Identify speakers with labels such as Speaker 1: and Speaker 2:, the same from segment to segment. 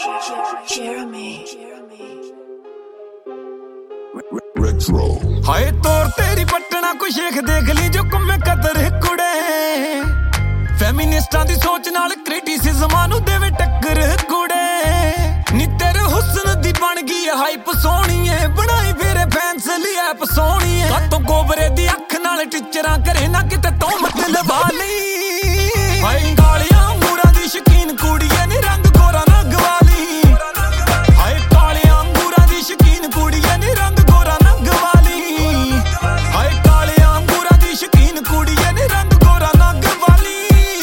Speaker 1: Retro.
Speaker 2: हाय तोर तेरी पटना को शेख देख ली जो कुम्मे कदर कुड़े फेमिनिस्टां दी सोच नाल क्रिटिसिज्मां नू देवे टक्कर कुड़े नी तेरे हुस्न दी बन गई हाइप सोहणीए बनाई फिरे फैंस ली ऐप सोहणीए कातों गोबरे दी अख नाल टीचरां करे ना किते तोहमत लवा ली हाय कालियां अंगूरां दी शकीन कुड़ीए नी रंग गोरा ना गवाली हाय कालियां अंगूरां दी शकीन कुड़ीए नी रंग गोरा ना गवाली हाय कालियां अंगूरां दी शकीन कुड़ीए नी रंग गोरा ना गवाली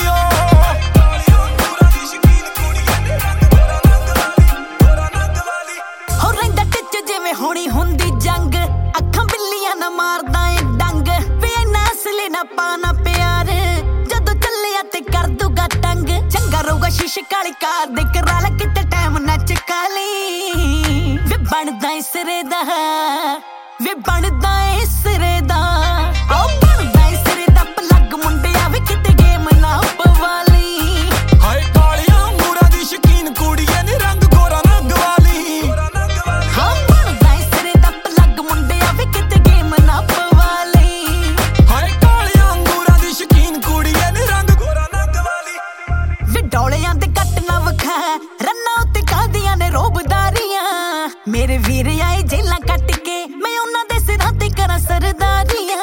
Speaker 2: कालियां अंगूरां दी शकीन कुड़ीए नी रंग गोरा ना गवाली
Speaker 3: हो रंदा टच जिवें होनी हुंदी जंग अखां बिल्लियां ना मारदा ए डंग वे इन्ना असले ना पाना प्यार जदों चलिया ते कर दूगा टंग चंगा रहूगा शीशे काली कार दे करा ला किते टाइम नच काली वे बनदा इस सिरे दा वे बनदा इस सिरे दा ओ बनदा इस सिरे दा पलग मुंडिया वे किते गेम ना पवाली
Speaker 2: हाय कालियां अंगूरां दी शकीन कुड़ीए नी रंग गोरा ना गवाली
Speaker 3: हाँ बनदा इस सिरे दा पलग मुंडिया वे किते गेम ना पवाली
Speaker 2: हाय कालियां अंगूरां दी शकीन कुड़ीए नी रंग गोरा ना गवाली
Speaker 3: वे डोलियां ते कट ना वखा रन्ना उत्ते कादियां ने रोबदारियां मेरे वीर आए जेलां कट के मैं उन्हां दे सिरां ते करां सरदारियां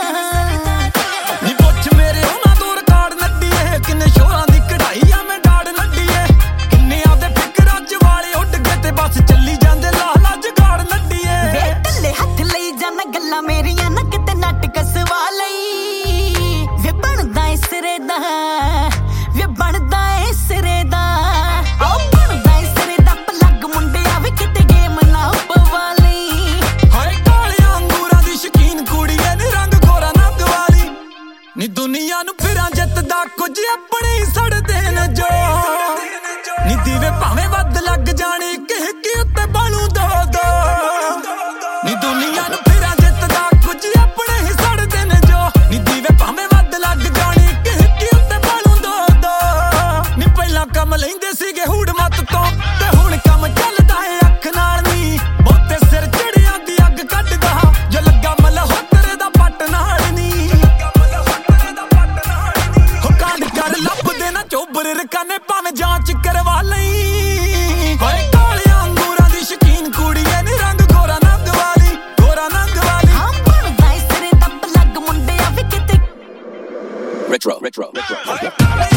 Speaker 2: नी पुछ मेरे उन्हां तो रिकार्ड नड्डीए किन्ने शोरां दी कढ़ाई आ मैं डाड़ नड्डीए किन्ने आदे फिकरां च वाले उड़ गए ते बस चली जांदे लाला जगाड़ नड्डीए
Speaker 3: वे ढिल्ले हत्थ लई जाना गल्लां मेरियां ना किते नाटक सवा लई वे बनदा इस सिरे दा वे बनदा इस सिरे दा ओ बनदा इस सिरे दा पलग मुंडिया वे किते गेम ना पवाली
Speaker 2: हाय कालियां अंगूरां दी शकीन कुड़ीए नी रंग गोरा ना गवाली नी दुनिया नू फिरां जितदा कुछ अपने ही सड़दे न जो नी दीवे भावें वध लग जाने कि उत्ते बालू दो दो नी दुनिया नू फिरां जितदा कुछ अपने ही सड़दे न जो नी दीवे भावें वध लग जाने कि उत्ते बालू दो दो नी पहलां कम लैंदे सीगे हुड़ मत तो ते हुण कम चलदा है अख नाल नी बहुते सिर चढ़ियां दी अग कढदा जो लगा मलहोत्रे दा पट नाल नी हो कांड कर लभदे ना चोबर रकाने भावें जांच करवा लई हाय कालियां अंगूरां दी शकीन कुड़ीए नी रंग गोरा ना गवाली
Speaker 3: हाँ बनदा इस सिरे दा पलग मुंडिया वे किते
Speaker 1: Retro.